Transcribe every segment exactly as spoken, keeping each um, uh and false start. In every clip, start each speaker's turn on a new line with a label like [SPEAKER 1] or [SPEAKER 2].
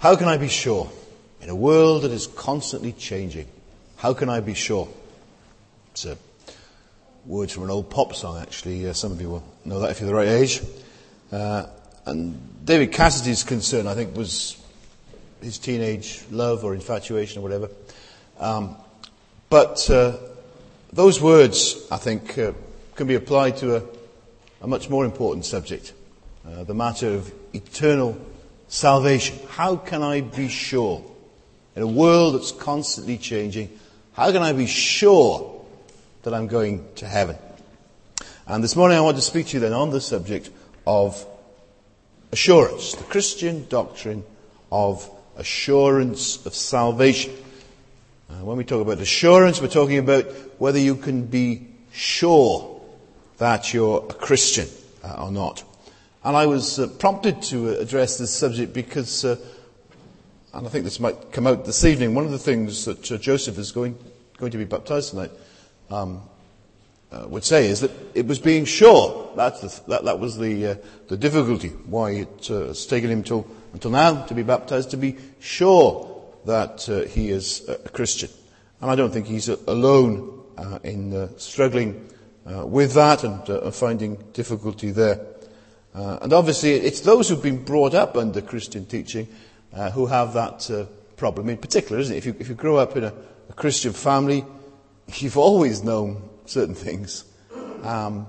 [SPEAKER 1] How can I be sure? In a world that is constantly changing, how can I be sure? It's a word from an old pop song, actually. Uh, some of you will know that if you're the right age. Uh, and David Cassidy's concern, I think, was his teenage love or infatuation or whatever. Um, but uh, those words, I think, uh, can be applied to a, a much more important subject, uh, the matter of eternal salvation. How can I be sure? In a world that's constantly changing, how can I be sure that I'm going to heaven? And this morning I want to speak to you then on the subject of assurance, the Christian doctrine of assurance of salvation. Uh, when we talk about assurance, we're talking about whether you can be sure that you're a Christian uh, or not. And I was uh, prompted to uh, address this subject because, uh, and I think this might come out this evening, one of the things that uh, Joseph is going going to be baptized tonight um, uh, would say is that it was being sure. That's the, that, that was the uh, the difficulty, why it uh, has taken him till until now to be baptized, to be sure that uh, he is a Christian. And I don't think he's alone uh, in uh, struggling uh, with that and uh, finding difficulty there. Uh, and obviously it's those who've been brought up under Christian teaching uh, who have that uh, problem in particular, isn't it? If you, if you grow up in a, a Christian family, you've always known certain things. Um,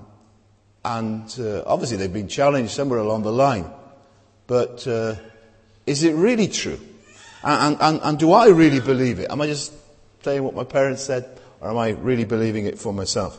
[SPEAKER 1] and uh, obviously they've been challenged somewhere along the line. But uh, is it really true? And, and, and do I really believe it? Am I just saying what my parents said, or am I really believing it for myself?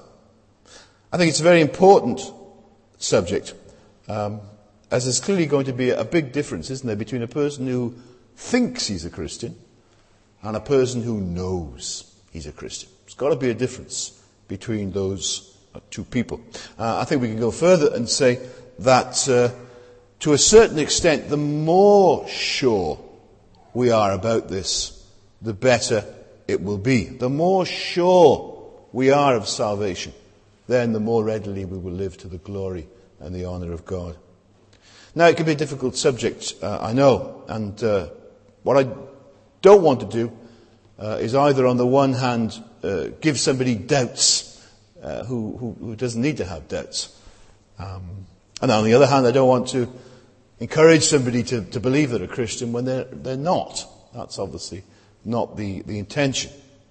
[SPEAKER 1] I think it's a very important subject, um, as there's clearly going to be a big difference, isn't there, between a person who thinks he's a Christian and a person who knows he's a Christian. There's got to be a difference between those two people. Uh, I think we can go further and say that uh, to a certain extent, the more sure we are about this, the better it will be. The more sure we are of salvation, then the more readily we will live to the glory and the honour of God. Now, it can be a difficult subject, uh, I know, and uh, what I don't want to do uh, is either on the one hand uh, give somebody doubts uh, who, who, who doesn't need to have doubts, um, and on the other hand I don't want to encourage somebody to, to believe they're a Christian when they're, they're not. That's obviously not the, the intention.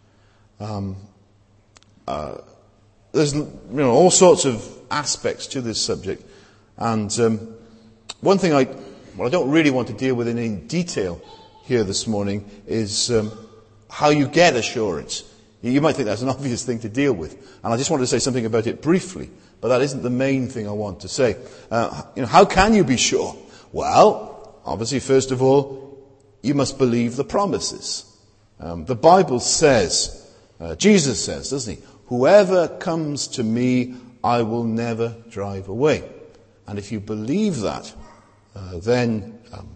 [SPEAKER 1] Um, uh, there's you know all sorts of aspects to this subject, and um, one thing I well I don't really want to deal with in any detail here this morning is um, how you get assurance. You might think that's an obvious thing to deal with, and I just want to say something about it briefly, but that isn't the main thing I want to say. Uh, you know, how can you be sure? Well, obviously, first of all, you must believe the promises. Um, the Bible says, uh, Jesus says, doesn't he? Whoever comes to me, I will never drive away. And if you believe that, uh, then um,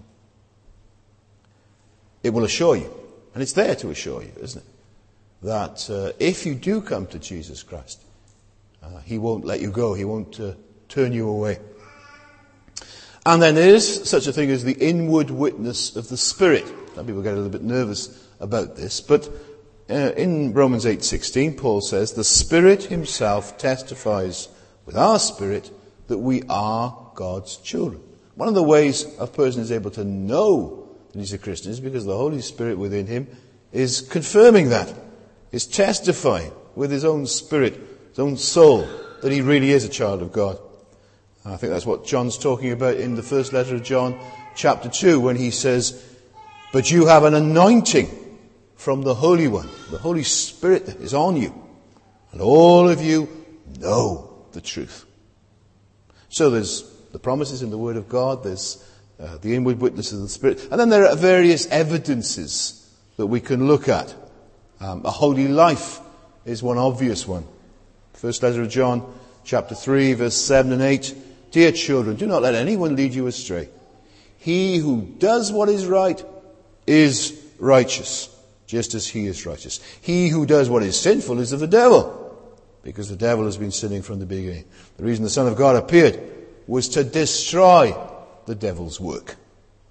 [SPEAKER 1] it will assure you, and it's there to assure you, isn't it? That uh, if you do come to Jesus Christ, uh, he won't let you go. He won't uh, turn you away. And then there is such a thing as the inward witness of the Spirit. Some people get a little bit nervous about this, but uh, in Romans eight sixteen, Paul says, the Spirit himself testifies with our spirit that we are God's children. One of the ways a person is able to know that he's a Christian is because the Holy Spirit within him is confirming that, is testifying with his own spirit, his own soul, that he really is a child of God. I think that's what John's talking about in the first letter of John, chapter two, when he says, but you have an anointing from the Holy One. The Holy Spirit is on you, and all of you know the truth. So there's the promises in the Word of God, there's uh, the inward witness of the Spirit, and then there are various evidences that we can look at. Um, a holy life is one obvious one. First letter of John, chapter three, verse seven and eight. Dear children, do not let anyone lead you astray. He who does what is right is righteous, just as he is righteous. He who does what is sinful is of the devil, because the devil has been sinning from the beginning. The reason the Son of God appeared was to destroy the devil's work.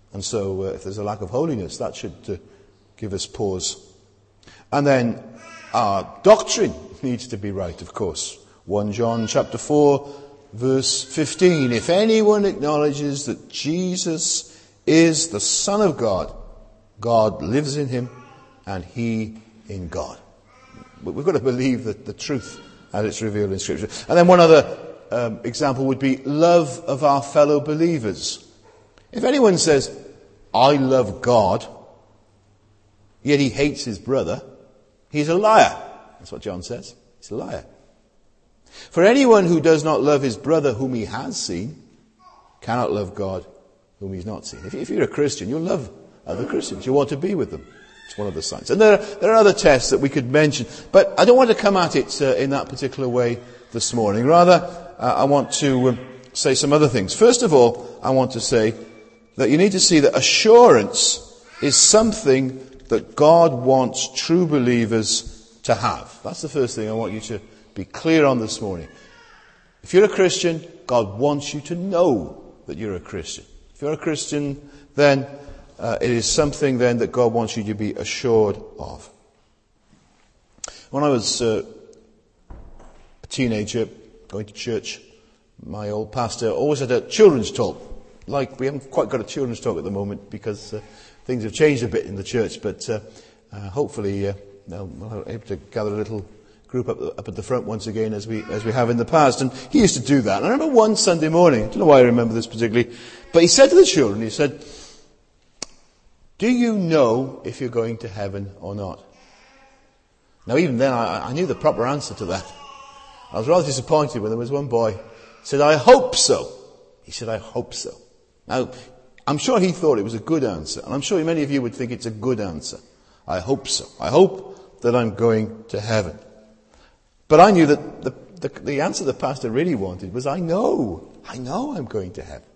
[SPEAKER 1] And so uh, if there's a lack of holiness, that should uh, give us pause. And then our doctrine needs to be right, of course. First John chapter four, verse fifteen. If anyone acknowledges that Jesus is the Son of God, God lives in him and he in God. But we've got to believe that the truth as it's revealed in Scripture. And then one other um, example would be love of our fellow believers. If anyone says, I love God, yet he hates his brother, he's a liar. That's what John says. He's a liar. For anyone who does not love his brother whom he has seen cannot love God whom he's not seen. If you're a Christian, you'll love other Christians. You want to be with them. It's one of the signs. And there are, there are other tests that we could mention, but I don't want to come at it uh, in that particular way this morning. Rather, uh, I want to um, say some other things. First of all, I want to say that you need to see that assurance is something that God wants true believers to have. That's the first thing I want you to be clear on this morning. If you're a Christian, God wants you to know that you're a Christian. If you're a Christian, then uh, it is something then that God wants you to be assured of. When I was uh, a teenager, going to church, my old pastor always had a children's talk. Like, we haven't quite got a children's talk at the moment because uh, things have changed a bit in the church, but uh, uh, hopefully uh, we'll be able to gather a little group up, up at the front once again as we as we have in the past. And he used to do that. And I remember one Sunday morning, I don't know why I remember this particularly, but he said to the children, he said, do you know if you're going to heaven or not? Now even then I, I knew the proper answer to that. I was rather disappointed when there was one boy who said, I hope so. He said, I hope so. Now, I'm sure he thought it was a good answer, and I'm sure many of you would think it's a good answer. I hope so. I hope that I'm going to heaven. But I knew that the, the, the answer the pastor really wanted was, I know. I know I'm going to heaven.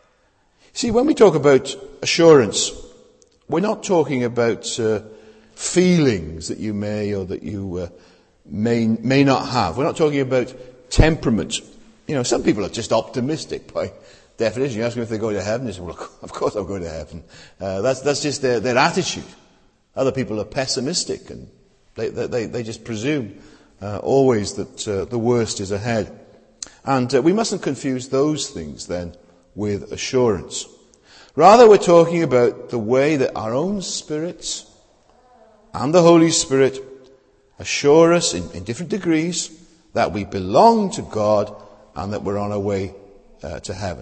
[SPEAKER 1] See, when we talk about assurance, we're not talking about uh, feelings that you may or that you uh, may may not have. We're not talking about temperament. You know, some people are just optimistic by definition. You ask them if they go to heaven, they say, well, of course I'll go to heaven. Uh, that's that's just their, their attitude. Other people are pessimistic and they they, they just presume uh, always that uh, the worst is ahead. And uh, we mustn't confuse those things then with assurance. Rather, we're talking about the way that our own spirits and the Holy Spirit assure us in, in different degrees that we belong to God and that we're on our way uh, to heaven.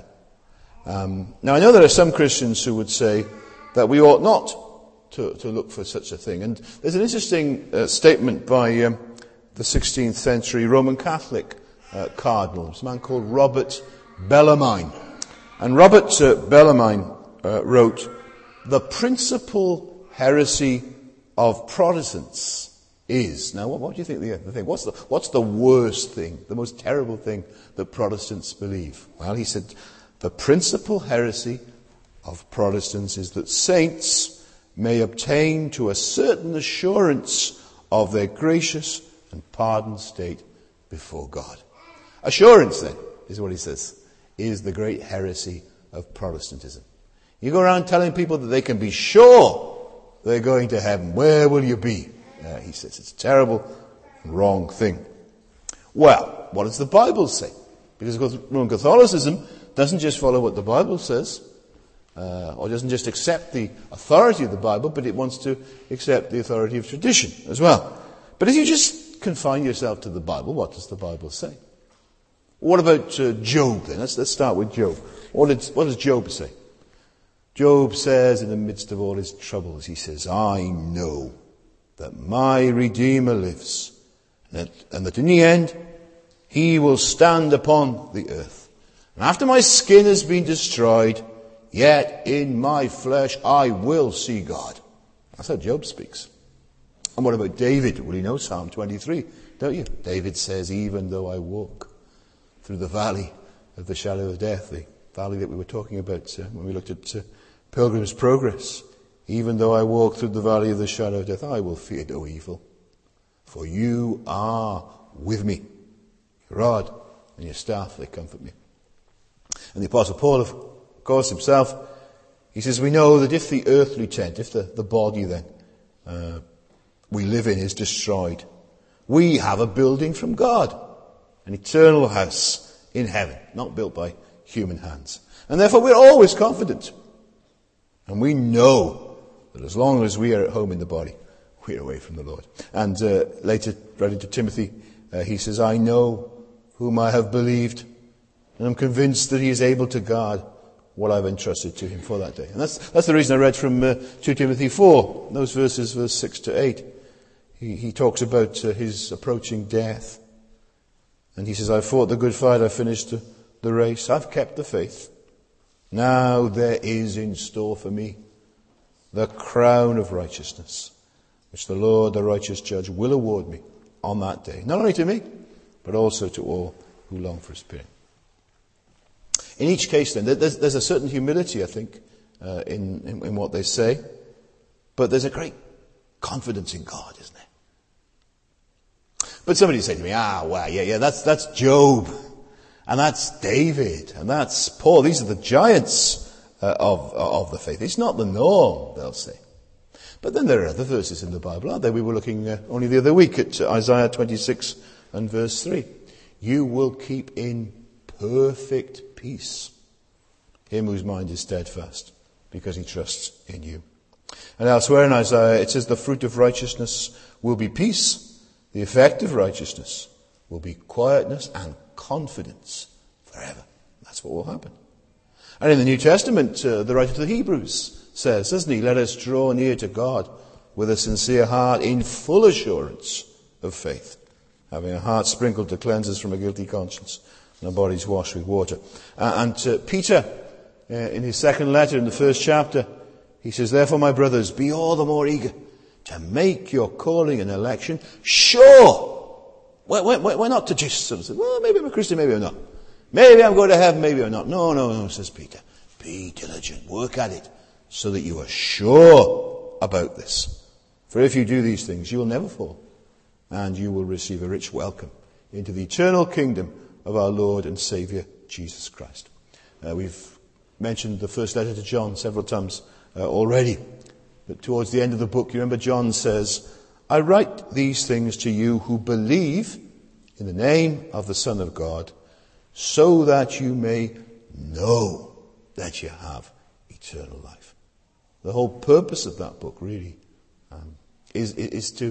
[SPEAKER 1] Um, now, I know there are some Christians who would say that we ought not to, to look for such a thing. And there's an interesting uh, statement by um, the sixteenth century Roman Catholic uh, cardinal. It's a man called Robert Bellarmine. And Robert uh, Bellarmine uh, wrote, the principal heresy of Protestants is. Now, what, what do you think the, the thing? What's the, what's the worst thing, the most terrible thing that Protestants believe? Well, he said, the principal heresy of Protestants is that saints may obtain to a certain assurance of their gracious and pardoned state before God. Assurance, then, is what he says, is the great heresy of Protestantism. You go around telling people that they can be sure they're going to heaven. Where will you be? Uh, he says it's a terrible, wrong thing. Well, what does the Bible say? Because Roman Catholicism doesn't just follow what the Bible says, uh, or doesn't just accept the authority of the Bible, but it wants to accept the authority of tradition as well. But if you just confine yourself to the Bible, what does the Bible say? What about uh, Job then? Let's, let's start with Job. What, did, what does Job say? Job says in the midst of all his troubles, he says, I know that my Redeemer lives, and that, and that in the end he will stand upon the earth. And after my skin has been destroyed, yet in my flesh I will see God. That's how Job speaks. And what about David? Well, you know Psalm twenty-three, don't you? David says, even though I walk through the valley of the shadow of death, the valley that we were talking about uh, when we looked at uh, Pilgrim's Progress, even though I walk through the valley of the shadow of death, I will fear no evil, for you are with me. Your rod and your staff, they comfort me. And the Apostle Paul, of course, himself, He says, we know that if the earthly tent, if the, the body then uh, we live in is destroyed, we have a building from God, an eternal house in heaven, not built by human hands. And therefore we're always confident. And we know that as long as we are at home in the body, we're away from the Lord. And uh, later, writing to Timothy, uh, he says, I know whom I have believed, and I'm convinced that he is able to guard what I've entrusted to him for that day. And that's, that's the reason I read from uh, Second Timothy four, those verses, verse six to eight. He, he talks about uh, his approaching death. And he says, I've fought the good fight, I've finished the, the race, I've kept the faith. Now there is in store for me the crown of righteousness, which the Lord, the righteous judge, will award me on that day. Not only to me, but also to all who long for his appearing. In each case, then, there's, there's a certain humility, I think, uh, in, in, in what they say. But there's a great confidence in God, isn't there? But somebody say to me, ah, well, yeah, yeah, that's, that's Job. And that's David. And that's Paul. These are the giants uh, of, of the faith. It's not the norm, they'll say. But then there are other verses in the Bible, aren't there? We were looking uh, only the other week at uh, Isaiah twenty-six and verse three. You will keep in perfect peace him whose mind is steadfast, because he trusts in you. And elsewhere in Isaiah it says the fruit of righteousness will be peace, the effect of righteousness will be quietness and confidence forever. That's what will happen. And in the New Testament, uh, the writer to the Hebrews says, doesn't he, let us draw near to God with a sincere heart in full assurance of faith, having a heart sprinkled to cleanse us from a guilty conscience, and our bodies washed with water. Uh, and uh, Peter, uh, in his second letter, in the first chapter, he says, therefore, my brothers, be all the more eager to make your calling and election sure. We're, we're, we're not to just sort of say, well, maybe I'm a Christian, maybe I'm not. Maybe I'm going to heaven, maybe I'm not. No, no, no, says Peter. Be diligent, work at it, so that you are sure about this. For if you do these things, you will never fall, and you will receive a rich welcome into the eternal kingdom of our Lord and Saviour, Jesus Christ. Uh, we've mentioned the first letter to John several times uh, already. But towards the end of the book, you remember John says, I write these things to you who believe in the name of the Son of God, so that you may know that you have eternal life. The whole purpose of that book really um, is, is to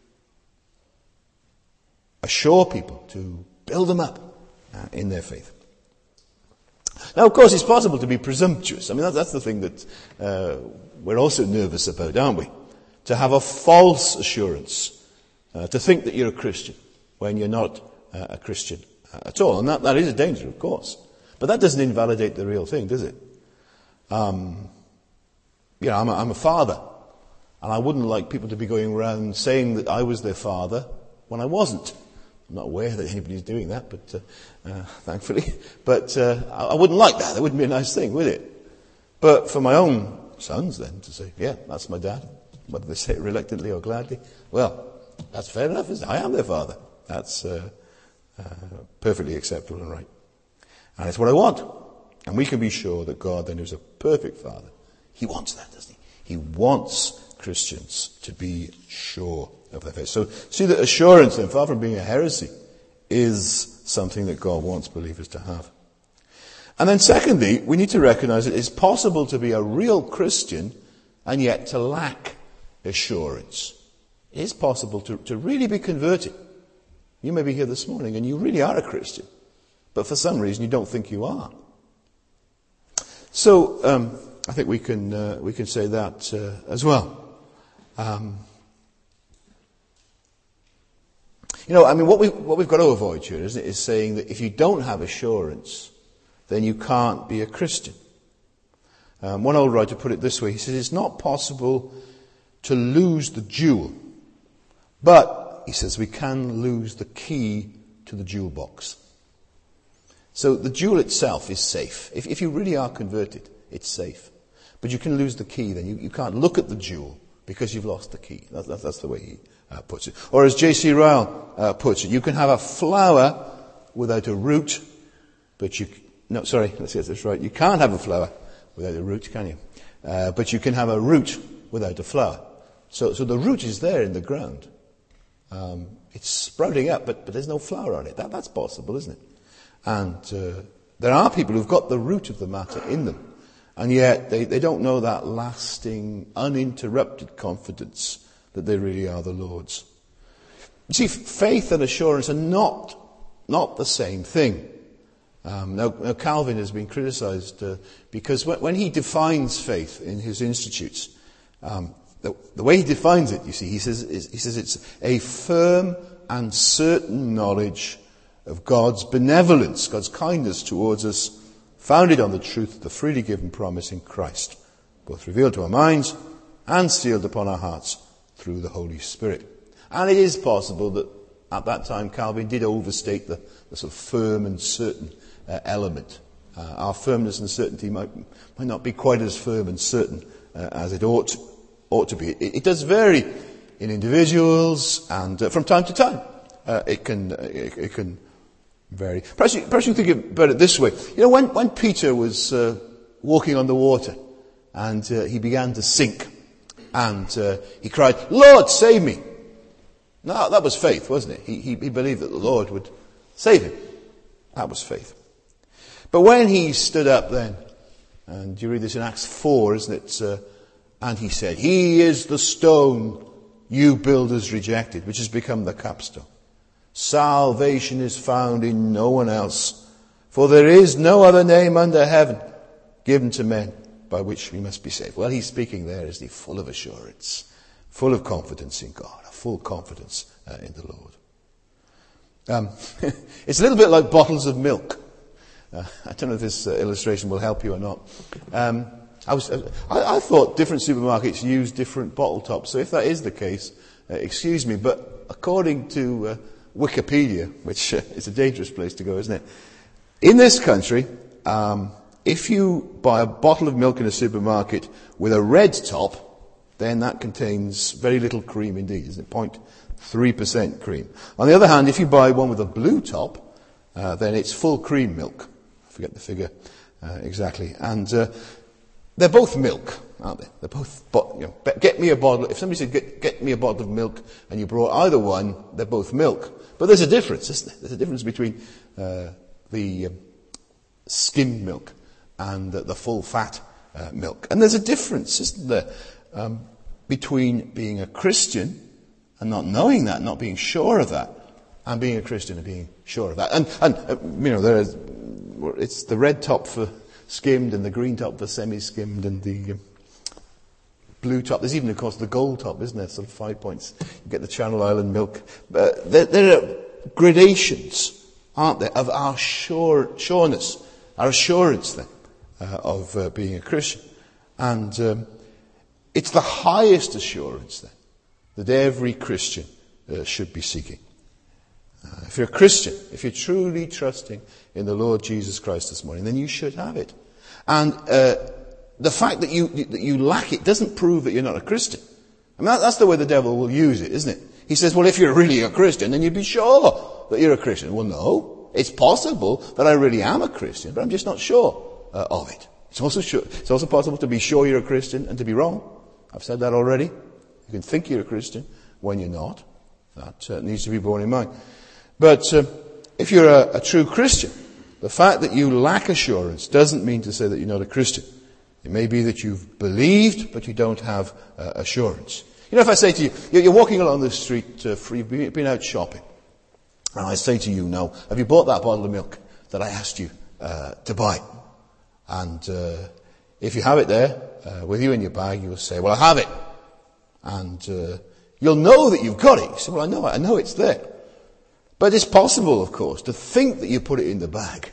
[SPEAKER 1] assure people, to build them up uh, in their faith. Now, of course, it's possible to be presumptuous. I mean, that, that's the thing that uh, we're also nervous about, aren't we? To have a false assurance, uh, to think that you're a Christian when you're not uh, a Christian uh, at all. And that, that is a danger, of course. But that doesn't invalidate the real thing, does it? Um, you know, I'm a, I'm a father, and I wouldn't like people to be going around saying that I was their father when I wasn't. I'm not aware that anybody's doing that, but uh, uh, thankfully. But uh, I, I wouldn't like that. That wouldn't be a nice thing, would it? But for my own sons, then, to say, yeah, that's my dad, whether they say it reluctantly or gladly, well, that's fair enough, isn't it? I am their father. That's uh, uh, perfectly acceptable and right. And it's what I want. And we can be sure that God, then, who's a perfect father, he wants that, doesn't he? He wants Christians to be sure of their faith. So, see that assurance, then, far from being a heresy, is something that God wants believers to have. And then secondly, we need to recognize that it's possible to be a real Christian and yet to lack assurance. It is possible to, to really be converted. You may be here this morning and you really are a Christian, but for some reason you don't think you are. So um, I think we can uh, we can say that uh, as well. Um, you know, I mean, what we what we've got to avoid here, isn't it, is saying that if you don't have assurance, then you can't be a Christian. Um, one old writer put it this way. He says, it's not possible to lose the jewel, but, he says, we can lose the key to the jewel box. So the jewel itself is safe. If, if you really are converted, it's safe. But you can lose the key, then you, you can't look at the jewel because you've lost the key. That, that, that's the way he uh, puts it. Or as J C Ryle uh, puts it, you can have a flower without a root, but you... No, sorry, let's get this right. You can't have a flower without a root, can you? Uh, but you can have a root without a flower. So, so the root is there in the ground. Um, it's sprouting up, but, but there's no flower on it. That, that's possible, isn't it? And uh, there are people who've got the root of the matter in them, and yet they, they don't know that lasting, uninterrupted confidence that they really are the Lord's. You see, faith and assurance are not, not the same thing. Um, now, now, Calvin has been criticized uh, because when, when he defines faith in his Institutes, um, the, the way he defines it, you see, he says, is, he says it's a firm and certain knowledge of God's benevolence, God's kindness towards us, founded on the truth of the freely given promise in Christ, both revealed to our minds and sealed upon our hearts through the Holy Spirit. And it is possible that at that time Calvin did overstate the, the sort of firm and certain uh, element. Uh, our firmness and certainty might, might not be quite as firm and certain uh, as it ought to, ought to be. It, it does vary in individuals, and uh, from time to time uh, it can uh, it, it can vary. Perhaps you, perhaps you think about it this way. You know, when, when Peter was uh, walking on the water and uh, he began to sink, and uh, he cried, "Lord, save me!" No, that was faith, wasn't it? He, he, he believed that the Lord would save him. That was faith. But when he stood up then, and you read this in Acts four, isn't it? Uh, and he said, "He is the stone you builders rejected, which has become the capstone. Salvation is found in no one else, for there is no other name under heaven given to men by which we must be saved." Well, he's speaking there, is he? Full of assurance, full of confidence in God, a full confidence uh, in the Lord. Um, it's a little bit like bottles of milk. Uh, I don't know if this uh, illustration will help you or not. Um, I, was, uh, I, I thought different supermarkets use different bottle tops, so if that is the case, uh, excuse me, but according to uh, Wikipedia, which uh, is a dangerous place to go, isn't it? In this country, um, if you buy a bottle of milk in a supermarket with a red top, then that contains very little cream indeed, isn't it? zero point three percent cream. On the other hand, if you buy one with a blue top, uh, then it's full cream milk. I forget the figure uh, exactly. And uh, they're both milk, aren't they? They're both, bo- you know, get me a bottle. If somebody said, get, get me a bottle of milk, and you brought either one, they're both milk. But there's a difference, isn't there? There's a difference between uh, the um, skimmed milk and uh, the full fat uh, milk. And there's a difference, isn't there, um, between being a Christian and not knowing that, not being sure of that, and being a Christian and being sure of that. And, and uh, you know, there is, it's the red top for skimmed and the green top for semi-skimmed and the um, blue top. There's even, of course, the gold top, isn't there? Sort of five points. You get the Channel Island milk. Uh, there, there are gradations, aren't there, of our sure, sureness, our assurance then uh, of uh, being a Christian. And um, it's the highest assurance then that every Christian uh, should be seeking. Uh, if you're a Christian, if you're truly trusting in the Lord Jesus Christ this morning, then you should have it. And uh, the fact that you that you lack it doesn't prove that you're not a Christian. I mean, that, that's the way the devil will use it, isn't it? He says, well, if you're really a Christian, then you'd be sure that you're a Christian. Well, no. It's possible that I really am a Christian, but I'm just not sure uh, of it. It's also sure, it's also possible to be sure you're a Christian and to be wrong. I've said that already. You can think you're a Christian when you're not. That uh, needs to be borne in mind. But uh, if you're a, a true Christian, the fact that you lack assurance doesn't mean to say that you're not a Christian. It may be that you've believed, but you don't have uh, assurance. You know, if I say to you, you're walking along the street, uh, you've been out shopping, and I say to you now, have you bought that bottle of milk that I asked you uh, to buy? And uh, if you have it there uh, with you in your bag, you'll say, well, I have it. And uh, you'll know that you've got it. You say, well, I know it. I know it's there. But it's possible, of course, to think that you put it in the bag.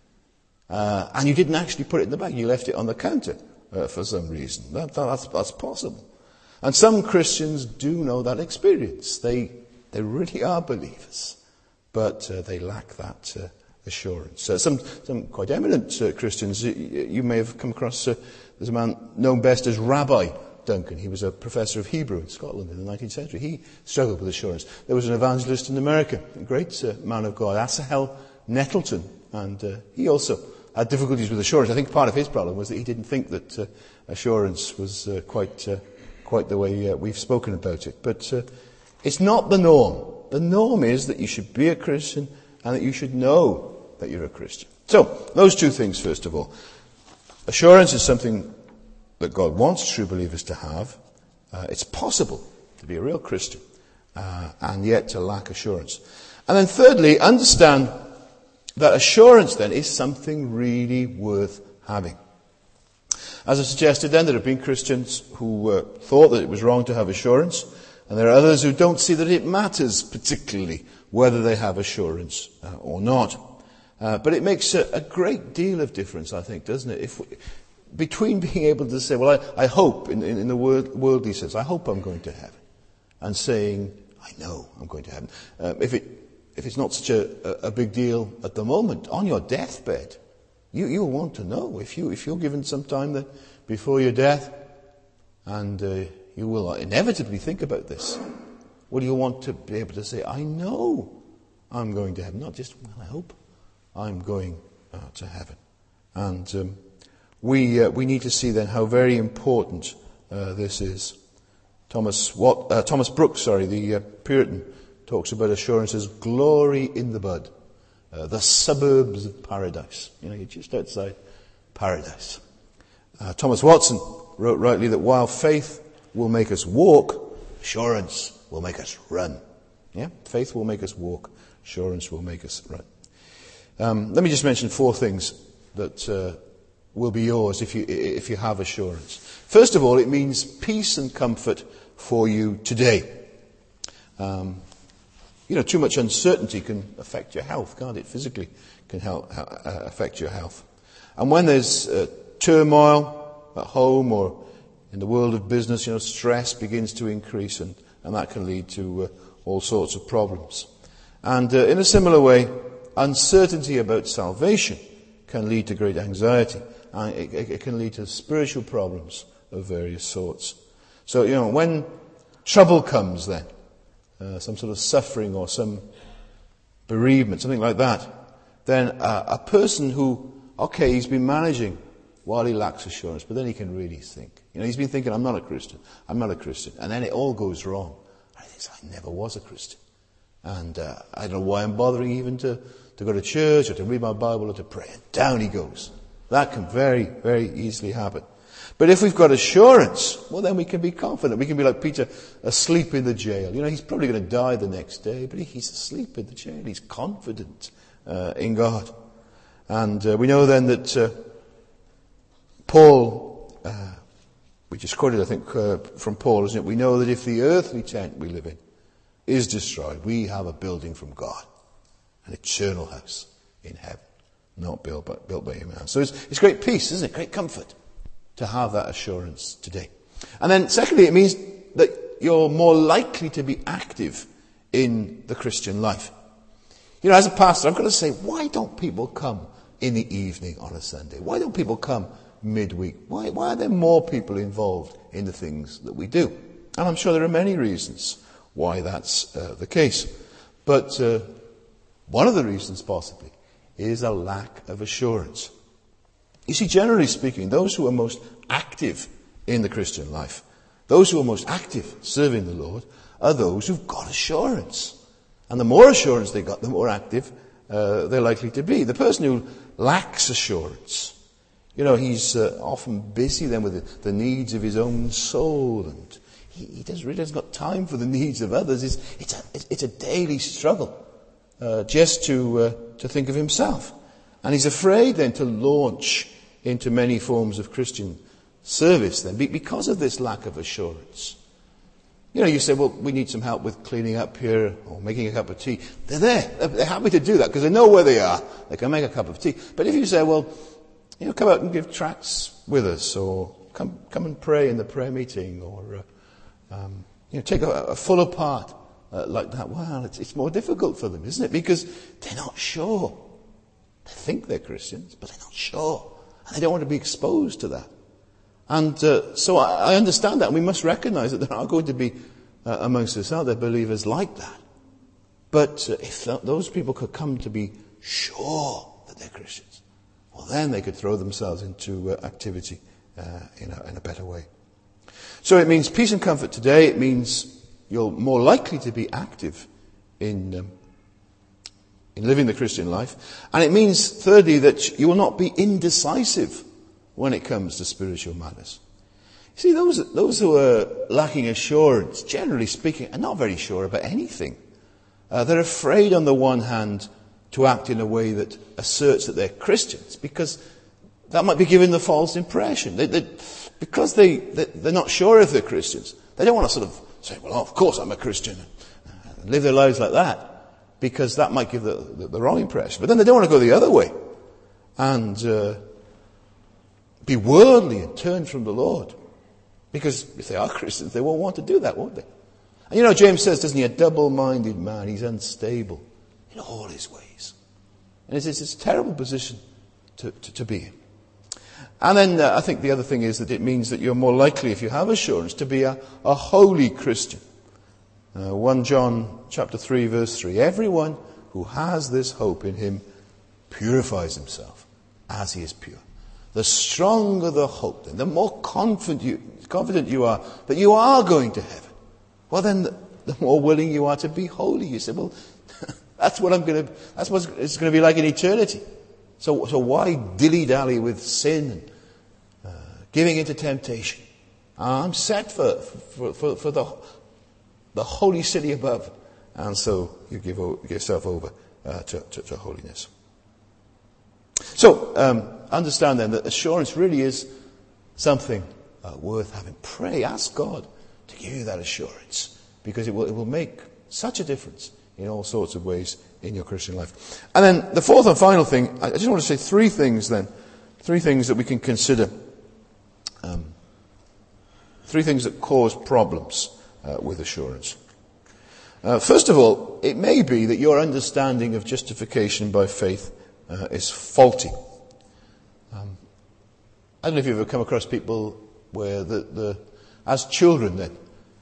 [SPEAKER 1] Uh, and you didn't actually put it in the bag. You left it on the counter uh, for some reason. That, that, that's, that's possible. And some Christians do know that experience. They, they really are believers. But uh, they lack that uh, assurance. Uh, some, some quite eminent uh, Christians, you, you may have come across, uh, there's a man known best as Rabbi Duncan. He was a professor of Hebrew in Scotland in the nineteenth century. He struggled with assurance. There was an evangelist in America, a great uh, man of God, Asahel Nettleton, and uh, he also had difficulties with assurance. I think part of his problem was that he didn't think that uh, assurance was uh, quite uh, quite the way uh, we've spoken about it. But uh, it's not the norm. The norm is that you should be a Christian and that you should know that you're a Christian. So, those two things first of all. Assurance is something that God wants true believers to have. Uh, it's possible to be a real Christian uh, and yet to lack assurance. And then thirdly, understand that assurance then is something really worth having. As I suggested then, there have been Christians who uh, thought that it was wrong to have assurance, and there are others who don't see that it matters particularly whether they have assurance uh, or not. Uh, but it makes a, a great deal of difference, I think, doesn't it? If we, between being able to say, well, I, I hope, in, in, in the world, worldly sense, I hope I'm going to heaven, and saying, I know I'm going to heaven. Um, if it if it's not such a, a big deal at the moment, on your deathbed, you, you'll want to know. If, you, if you're given some time that before your death, and uh, you will inevitably think about this, well, you'll want to be able to say, I know I'm going to heaven. Not just, well, I hope I'm going uh, to heaven. And um, we uh, we need to see then how very important uh, this is. Thomas Wat, uh, Thomas Brooks, sorry, the uh, Puritan, talks about assurance as glory in the bud, uh, the suburbs of paradise. You know, you're just outside paradise. Uh, Thomas Watson wrote rightly that while faith will make us walk, assurance will make us run. Yeah, faith will make us walk, assurance will make us run. Um, let me just mention four things that uh, will be yours if you if you have assurance. First of all, it means peace and comfort for you today. Um, you know, too much uncertainty can affect your health, can't it? Physically can help, uh, affect your health. And when there's uh, turmoil at home or in the world of business, you know, stress begins to increase, and, and that can lead to uh, all sorts of problems. And uh, in a similar way, uncertainty about salvation can lead to great anxiety. And it, it, it can lead to spiritual problems of various sorts. So, you know, when trouble comes then, uh, some sort of suffering or some bereavement, something like that, then uh, a person who, okay, he's been managing while he lacks assurance, but then he can really think. You know, he's been thinking, I'm not a Christian, I'm not a Christian. And then it all goes wrong. And he thinks, I never was a Christian. And uh, I don't know why I'm bothering even to, to go to church or to read my Bible or to pray. And down he goes. That can very, very easily happen. But if we've got assurance, well, then we can be confident. We can be like Peter, asleep in the jail. You know, he's probably going to die the next day, but he's asleep in the jail. He's confident uh, in God. And uh, we know then that uh, Paul, uh, we just quoted, I think, uh, from Paul, isn't it? We know that if the earthly tent we live in is destroyed, we have a building from God, an eternal house in heaven, not built by, built by human hands. So it's, it's great peace, isn't it? Great comfort to have that assurance today. And then secondly, it means that you're more likely to be active in the Christian life. You know, as a pastor, I've got to say, why don't people come in the evening on a Sunday? Why don't people come midweek? Why, why are there more people involved in the things that we do? And I'm sure there are many reasons why that's uh, the case. But uh, one of the reasons possibly is a lack of assurance. You see, generally speaking, those who are most active in the Christian life, those who are most active serving the Lord, are those who've got assurance. And the more assurance they got, the more active uh, they're likely to be. The person who lacks assurance, you know, he's uh, often busy then with the, the needs of his own soul, and he, he doesn't really hasn't got time for the needs of others. It's, it's, a, it's a daily struggle uh, just to uh, to think of himself. And he's afraid then to launch into many forms of Christian service then because of this lack of assurance. You know, you say, well, we need some help with cleaning up here or making a cup of tea. They're there. They're happy to do that because they know where they are. They can make a cup of tea. But if you say, well, you know, come out and give tracts with us, or come come and pray in the prayer meeting, or uh, um, you know, take a, a fuller part uh, like that, well, it's, it's more difficult for them, isn't it? Because they're not sure. They think they're Christians, but they're not sure. And they don't want to be exposed to that. And uh, so I, I understand that. And we must recognize that there are going to be uh, amongst us out there believers like that. But uh, if th- those people could come to be sure that they're Christians, well, then they could throw themselves into uh, activity uh, in, a, in a better way. So it means peace and comfort today. It means you're more likely to be active in um, in living the Christian life. And it means, thirdly, that you will not be indecisive when it comes to spiritual matters. You see, those, those who are lacking assurance, generally speaking, are not very sure about anything. Uh, they're afraid, on the one hand, to act in a way that asserts that they're Christians, because that might be giving the false impression. They, they, because they, they, they're not sure if they're Christians, they don't want to sort of say, well, of course I'm a Christian, and live their lives like that, because that might give the, the, the wrong impression. But then they don't want to go the other way and uh, be worldly and turn from the Lord. Because if they are Christians, they won't want to do that, won't they? And you know, James says, doesn't he, a double-minded man, he's unstable in all his ways. And it's, it's a terrible position to, to, to be in. And then uh, I think the other thing is that it means that you're more likely, if you have assurance, to be a, a holy Christian. Uh, First John chapter three, verse three. Everyone who has this hope in him purifies himself as he is pure. The stronger the hope, then, the more confident you, confident you are that you are going to heaven, well then the, the more willing you are to be holy. You say, well, that's what I'm going to, that's what it's going to be like in eternity. So, so why dilly-dally with sin and uh, giving into temptation? I'm set for, for, for, for the, the holy city above. And so you give, give yourself over uh, to, to, to holiness. So, um, understand then that assurance really is something uh, worth having. Pray, ask God to give you that assurance, because it will, it will make such a difference in all sorts of ways in your Christian life. And then the fourth and final thing, I just want to say three things then, three things that we can consider, um, three things that cause problems uh, with assurance. Uh, first of all, it may be that your understanding of justification by faith uh, is faulty. Um, I don't know if you've ever come across people where the, the as children then,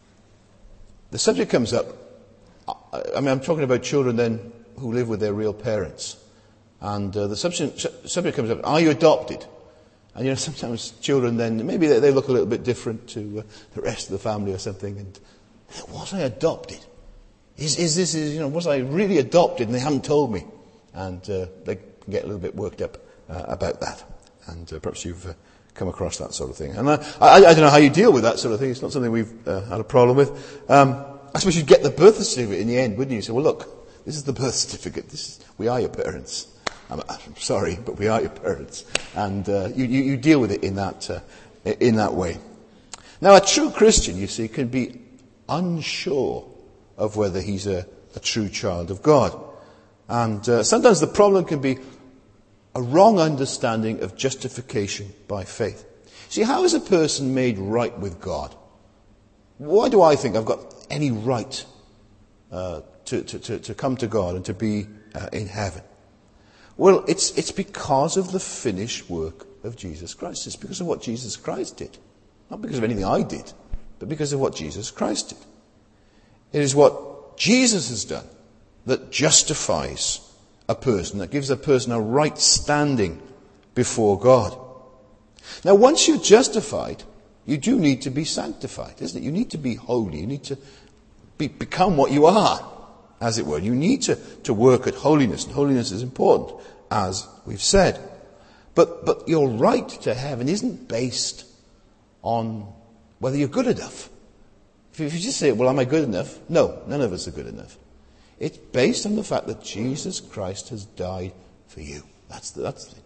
[SPEAKER 1] the subject comes up. I, I mean, I'm talking about children then who live with their real parents. And uh, the subject, subject comes up, are you adopted? And you know, sometimes children then, maybe they, they look a little bit different to uh, the rest of the family or something. And was I adopted? Is, is this, is, you know, was I really adopted and they haven't told me? And uh, they can get a little bit worked up uh, about that. And uh, perhaps you've uh, come across that sort of thing. And I, I, I don't know how you deal with that sort of thing. It's not something we've uh, had a problem with. Um, I suppose you'd get the birth certificate in the end, wouldn't you? You say, well, look, this is the birth certificate. This is, we are your parents. I'm, I'm sorry, but we are your parents. And uh, you, you, you deal with it in that, uh, in that way. Now, a true Christian, you see, can be unsure of whether he's a, a true child of God. And uh, sometimes the problem can be a wrong understanding of justification by faith. See, how is a person made right with God? Why do I think I've got any right uh, to, to, to, to come to God and to be uh, in heaven? Well, it's, it's because of the finished work of Jesus Christ. It's because of what Jesus Christ did. Not because of anything I did, but because of what Jesus Christ did. It is what Jesus has done that justifies a person, that gives a person a right standing before God. Now, once you're justified, you do need to be sanctified, isn't it? You need to be holy. You need to be, become what you are, as it were. You need to, to work at holiness, and holiness is important, as we've said. But, but your right to heaven isn't based on whether you're good enough. If you just say, well, am I good enough? No, none of us are good enough. It's based on the fact that Jesus Christ has died for you. That's the, that's the thing.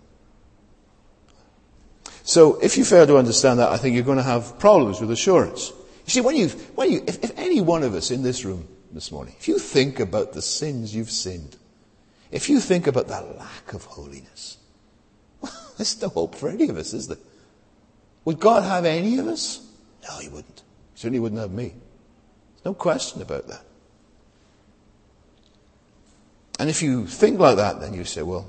[SPEAKER 1] So if you fail to understand that, I think you're going to have problems with assurance. You see, when you, when you, if, if any one of us in this room this morning, if you think about the sins you've sinned, if you think about that lack of holiness, well, there's no hope for any of us, is there? Would God have any of us? No, he wouldn't. He certainly wouldn't have me. There's no question about that. And if you think like that, then you say, well,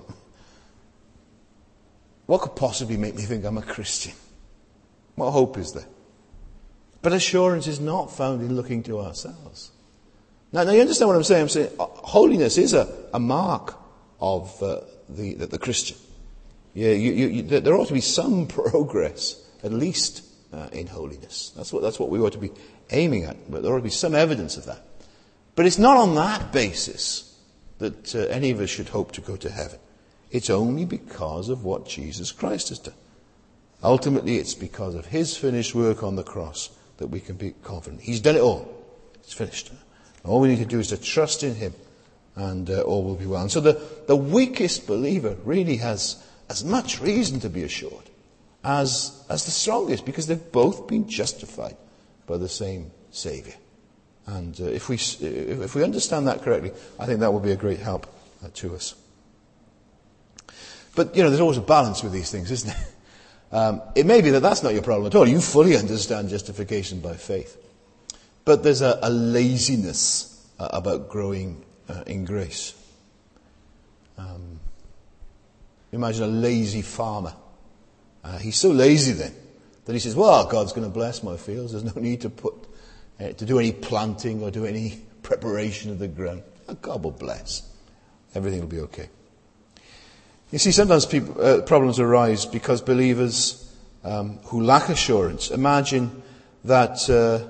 [SPEAKER 1] what could possibly make me think I'm a Christian? What hope is there? But assurance is not found in looking to ourselves. Now, now you understand what I'm saying? I'm saying uh, holiness is a, a mark of uh, the, the, the Christian. Yeah, you, you, you, there ought to be some progress, at least, uh, in holiness. That's what, that's what we ought to be aiming at, but there ought to be some evidence of that. But it's not on that basis that uh, any of us should hope to go to heaven. It's only because of what Jesus Christ has done. Ultimately, it's because of his finished work on the cross that we can be confident. He's done it all. It's finished. All we need to do is to trust in him, and uh, all will be well. And so the, the weakest believer really has as much reason to be assured as, as the strongest, because they've both been justified by the same Saviour. And uh, if we if we understand that correctly, I think that will be a great help uh, to us. But, you know, there's always a balance with these things, isn't there? Um, it may be that that's not your problem at all. You fully understand justification by faith. But there's a, a laziness uh, about growing uh, in grace. Um, imagine a lazy farmer. Uh, he's so lazy then that he says, well, God's going to bless my fields. There's no need to put uh, to do any planting or do any preparation of the ground. God will bless. Everything will be okay. You see, sometimes people, uh, problems arise because believers um, who lack assurance imagine that uh,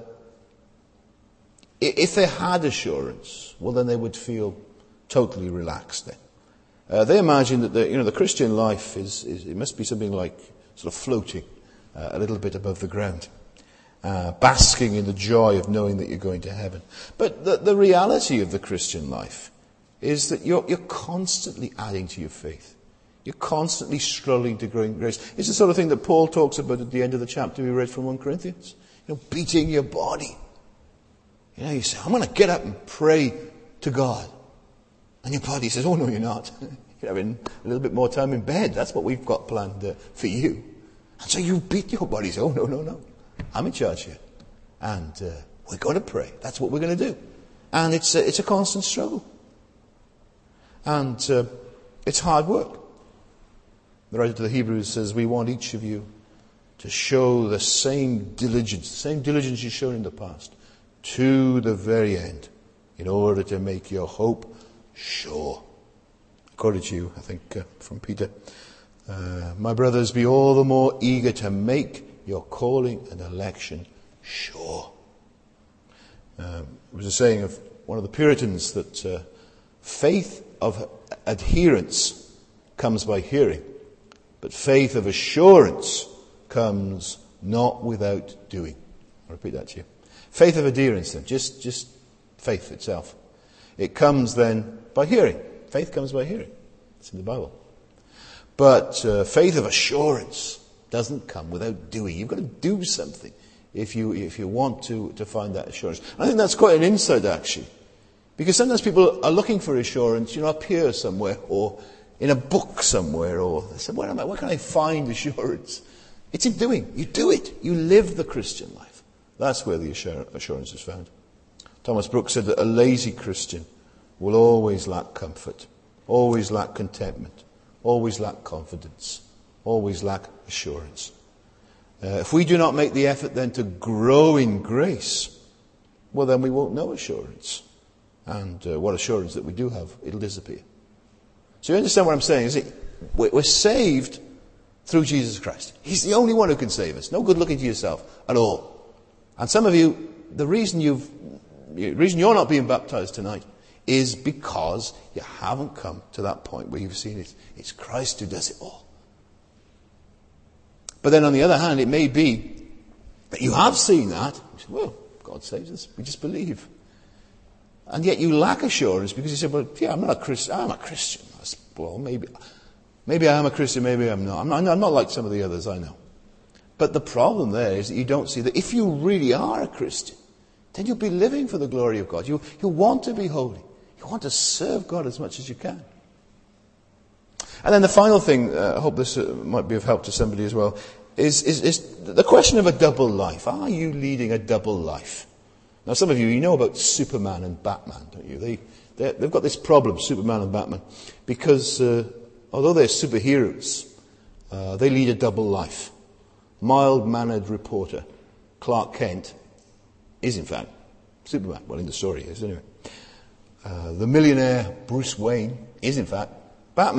[SPEAKER 1] if they had assurance, well, then they would feel totally relaxed then. Uh, they imagine that the, you know, the Christian life is, is, it must be something like sort of floating uh, a little bit above the ground, uh, basking in the joy of knowing that you're going to heaven. But the, the reality of the Christian life is that you're, you're constantly adding to your faith. You're constantly struggling to grow in grace. It's the sort of thing that Paul talks about at the end of the chapter we read from First Corinthians. You know, beating your body. You know, you say, I'm going to get up and pray to God. And your body says, oh, no, you're not. You're having a little bit more time in bed. That's what we've got planned uh, for you. And so you beat your body. Say, oh, no, no, no. I'm in charge here. And uh, we're going to pray. That's what we're going to do. And it's a, it's a constant struggle. And uh, it's hard work. The writer to the Hebrews says, we want each of you to show the same diligence, the same diligence you've shown in the past, to the very end, in order to make your hope sure. According to you, I think, uh, from Peter, uh, my brothers, be all the more eager to make your calling and election sure. Um, it was a saying of one of the Puritans that uh, faith of adherence comes by hearing, but faith of assurance comes not without doing. I'll repeat that to you. Faith of adherence, then, just, just faith itself. It comes then by hearing. Faith comes by hearing. It's in the Bible. But uh, faith of assurance doesn't come without doing. You've got to do something if you if you want to, to find that assurance. I think that's quite an insight, actually. Because sometimes people are looking for assurance, you know, up here somewhere, or in a book somewhere, or they say, where am I? Where can I find assurance? It's in doing. You do it. You live the Christian life. That's where the assurance is found. Thomas Brooks said that a lazy Christian will always lack comfort, always lack contentment, always lack confidence, always lack assurance. Uh, if we do not make the effort then to grow in grace, well, then we won't know assurance. And uh, what assurance that we do have, it'll disappear. So you understand what I'm saying? Is it? We're saved through Jesus Christ. He's the only one who can save us. No good looking to yourself at all. And some of you, the reason you've, the reason you're not being baptized tonight is because you haven't come to that point where you've seen it. It's Christ who does it all. But then on the other hand, it may be that you have seen that. You say, well, God saves us. We just believe. And yet you lack assurance because you say, well, yeah, I'm not a Christian. I'm a Christian. Well, maybe, maybe I am a Christian, maybe I'm not. I'm not. I'm not like some of the others I know. But the problem there is that you don't see that if you really are a Christian, then you'll be living for the glory of God. You, you want to be holy. You want to serve God as much as you can. And then the final thing, uh, I hope this uh, might be of help to somebody as well, is, is, is the question of a double life. Are you leading a double life? Now, some of you, you know about Superman and Batman, don't you? They, they've got this problem, Superman and Batman, because uh, although they're superheroes, uh, they lead a double life. Mild-mannered reporter Clark Kent is, in fact, Superman. Well, in the story he is, anyway. Uh, the millionaire Bruce Wayne is, in fact, Batman.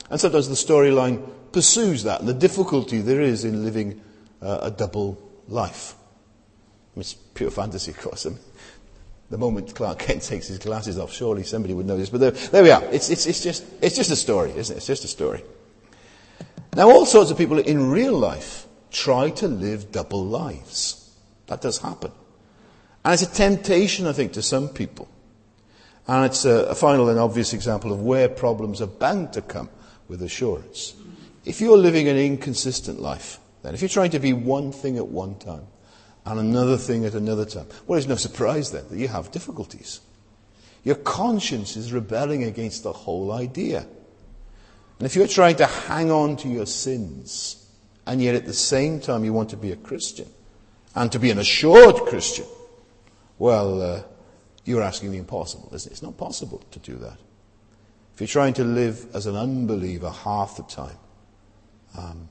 [SPEAKER 1] And sometimes the storyline pursues that, and the difficulty there is in living uh, a double life. I mean, it's pure fantasy, of course. I mean, the moment Clark Kent takes his glasses off, surely somebody would know this. But there, there we are. It's, it's, it's, just, it's just a story, isn't it? It's just a story. Now, all sorts of people in real life try to live double lives. That does happen. And it's a temptation, I think, to some people. And it's a, a final and obvious example of where problems are bound to come with assurance. If you're living an inconsistent life, then if you're trying to be one thing at one time and another thing at another time, well, it's no surprise then that you have difficulties. Your conscience is rebelling against the whole idea. And if you're trying to hang on to your sins, and yet at the same time you want to be a Christian, and to be an assured Christian, well, uh, you're asking the impossible, isn't it? It's not possible to do that. If you're trying to live as an unbeliever half the time, um,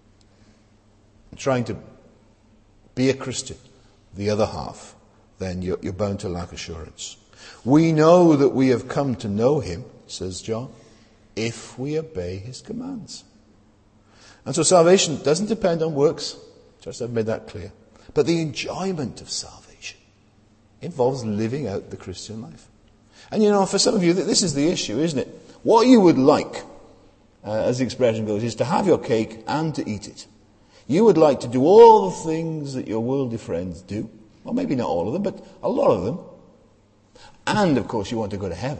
[SPEAKER 1] trying to be a Christian the other half, then you're, you're bound to lack assurance. We know that we have come to know him, says John, if we obey his commands. And so salvation doesn't depend on works, just I've made that clear. But the enjoyment of salvation involves living out the Christian life. And you know, for some of you, this is the issue, isn't it? What you would like, uh, as the expression goes, is to have your cake and to eat it. You would like to do all the things that your worldly friends do. Well, maybe not all of them, but a lot of them. And, of course, you want to go to heaven.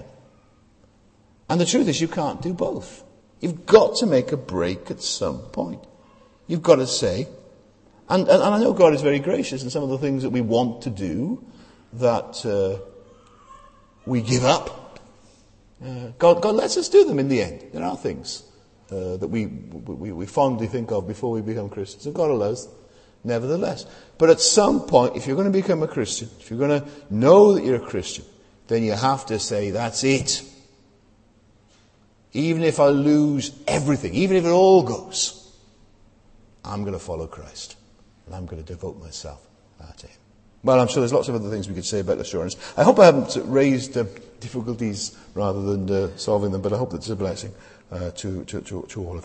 [SPEAKER 1] And the truth is you can't do both. You've got to make a break at some point. You've got to say, and, and, and I know God is very gracious in some of the things that we want to do, that uh, we give up. Uh, God, God lets us do them in the end. There are things uh, that we, we we fondly think of before we become Christians, and God allows them, nevertheless. But at some point, if you're going to become a Christian, if you're going to know that you're a Christian, then you have to say, that's it. Even if I lose everything, even if it all goes, I'm going to follow Christ. And I'm going to devote myself uh, to him. Well, I'm sure there's lots of other things we could say about assurance. I hope I haven't raised uh, difficulties rather than uh, solving them, but I hope that it's a blessing uh, to, to, to, to all of you.